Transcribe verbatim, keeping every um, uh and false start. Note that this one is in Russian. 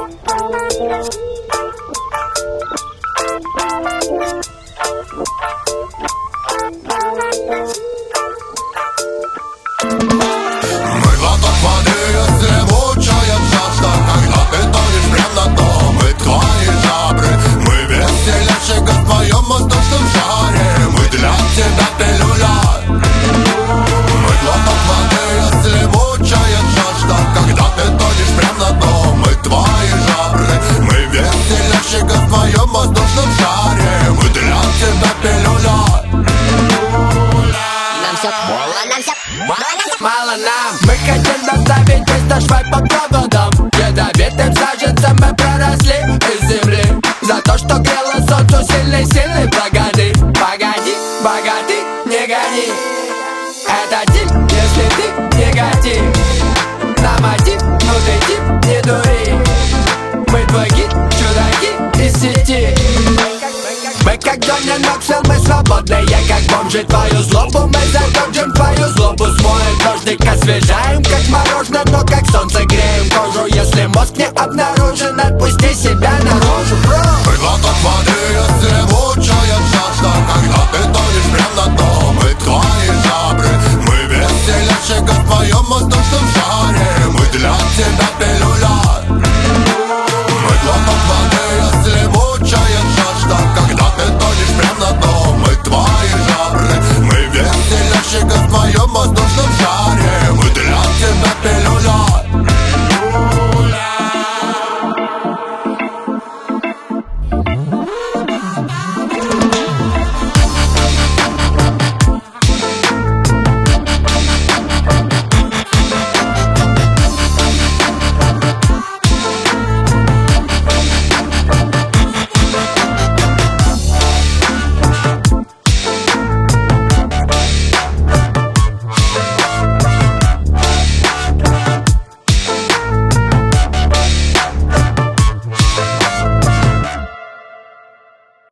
Мы глоток воды, если мучает жажда. Когда ты тонешь прям на дно, мы твои жабры. Мы веселящие в твоем воздушном шаре. Мы для тебя пилюля. Мы глоток воды, если мучает жажда. Когда ты тонешь прям на дно, мы твои жабры. Мы веселящие в твоем воздушном шаре. Мы для тебя пилюля. Нам все мало, нам все мало, мало нам. Мы хотим доставить весь наш вайб по проводам. Ядовитым саженцем мы проросли из земли. За то, что грело солнцу сильный, сильный. Погоди, погоди, богатый, не гони. Это тип, если ты негатив. На мотив, ну ты тип, не дури. Мы твой гид, чудаки из сети. Мы как Джонни Ноксвилл, мы свободные, как бомжи. Твою злобу мы задержим, твою злобу смоем дождик. Освежаем, как мороженое, но как солнце греем кожу. Если мозг не обнаружен, отпусти себя наружу.